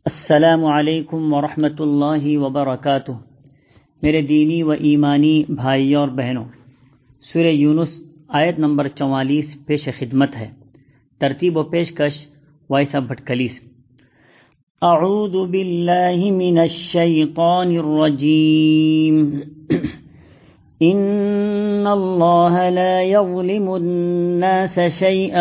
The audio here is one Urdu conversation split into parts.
السلام علیکم ورحمۃ اللہ وبرکاتہ۔ میرے دینی و ایمانی بھائیوں اور بہنوں، سورہ یونس آیت نمبر 44 پیش خدمت ہے۔ ترتیب و پیشکش وائسا بھٹکلیس۔ اعوذ باللہ من الشیطان الرجیم۔ ان اللہ لا یظلم الناس شیئا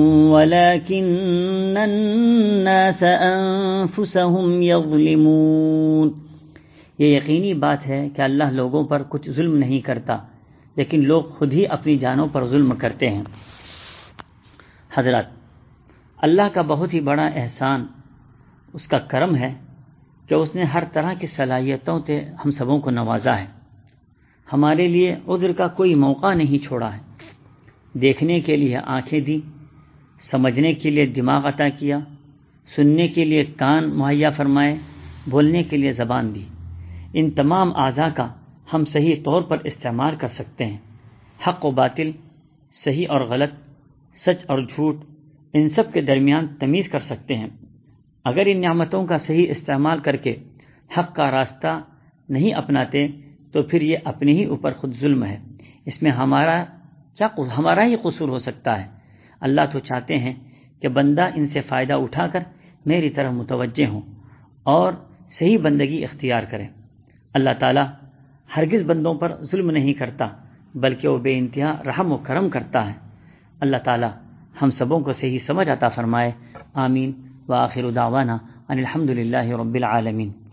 ولكن الناس انفسهم یظلمون۔ یہ یقینی بات ہے کہ اللہ لوگوں پر کچھ ظلم نہیں کرتا، لیکن لوگ خود ہی اپنی جانوں پر ظلم کرتے ہیں۔ حضرات، اللہ کا بہت ہی بڑا احسان اس کا کرم ہے کہ اس نے ہر طرح کی صلاحیتوں سے ہم سبوں کو نوازا ہے۔ ہمارے لیے عذر کا کوئی موقع نہیں چھوڑا ہے۔ دیکھنے کے لیے آنکھیں دی، سمجھنے کے لیے دماغ عطا کیا، سننے کے لیے کان مہیا فرمائے، بولنے کے لیے زبان دی۔ ان تمام اعضاء کا ہم صحیح طور پر استعمال کر سکتے ہیں۔ حق و باطل، صحیح اور غلط، سچ اور جھوٹ، ان سب کے درمیان تمیز کر سکتے ہیں۔ اگر ان نعمتوں کا صحیح استعمال کر کے حق کا راستہ نہیں اپناتے تو پھر یہ اپنے ہی اوپر خود ظلم ہے۔ اس میں ہمارا ہی قصور ہو سکتا ہے۔ اللہ تو چاہتے ہیں کہ بندہ ان سے فائدہ اٹھا کر میری طرف متوجہ ہوں اور صحیح بندگی اختیار کریں۔ اللہ تعالیٰ ہرگز بندوں پر ظلم نہیں کرتا، بلکہ وہ بے انتہا رحم و کرم کرتا ہے۔ اللہ تعالیٰ ہم سبوں کو صحیح سمجھ عطا فرمائے۔ آمین۔ وآخر دعوانا ان الحمد للہ رب العالمین۔